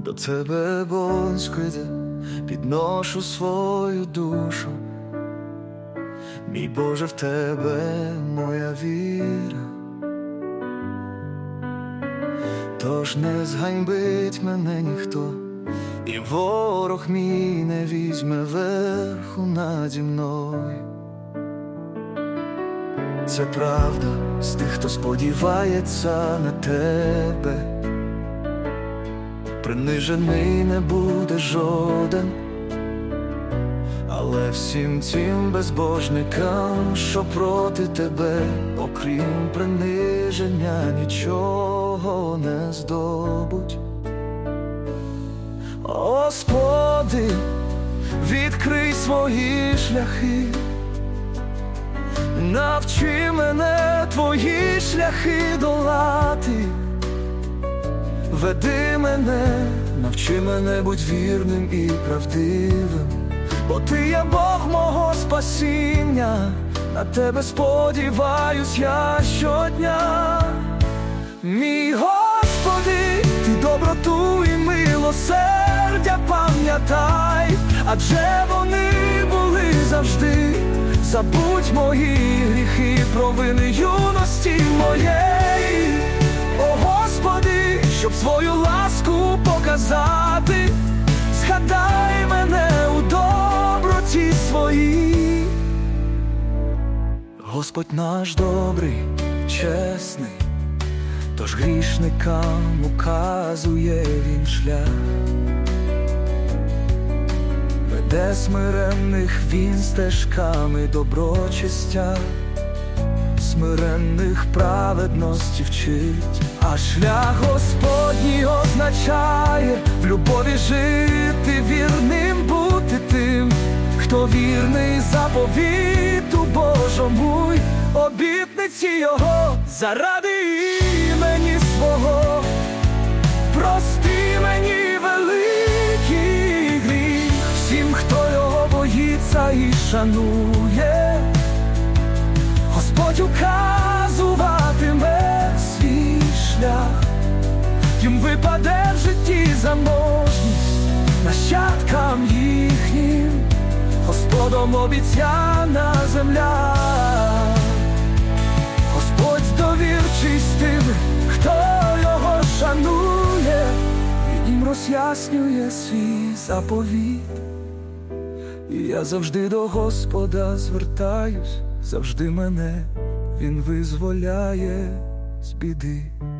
До тебе, Господи, підношу свою душу. Мій Боже, в тебе моя віра, тож не зганьбить мене ніхто, і ворог мій не візьме верху наді мною. Це правда з тих, хто сподівається на тебе. Принижений не буде жоден, але всім тим безбожникам, що проти тебе, окрім приниження, нічого не здобуть. Господи, відкрий свої шляхи, навчи мене твої шляхи долати. Веди мене, навчи мене, будь вірним і правдивим, бо ти є Бог мого спасіння, на тебе сподіваюсь я щодня. Мій Господи, ти доброту і милосердя пам'ятай, адже вони були завжди. Забудь мої гріхи, провини юності моєї, о Господи, щоб свою ласку показати. Згадай мене у доброті своїй. Господь наш добрий, чесний, тож грішникам указує він шлях. Веде смиренних він стежками доброчестя, смиренних праведності вчить. А шлях Господній означає в любові жити, вірним бути тим, хто вірний заповіту Божому й обітниці Його. Заради імені свого прости мені великий гріх. Всім, хто Його боїться і шанує, Господь указуватиме свій шлях. Їм випаде в житті заможність, нащадкам їхнім Господом обіцяна земля. Господь довірчий з тими, хто Його шанує, і їм роз'яснює свій заповіт. І я завжди до Господа звертаюсь, завжди мене Він визволяє з біди.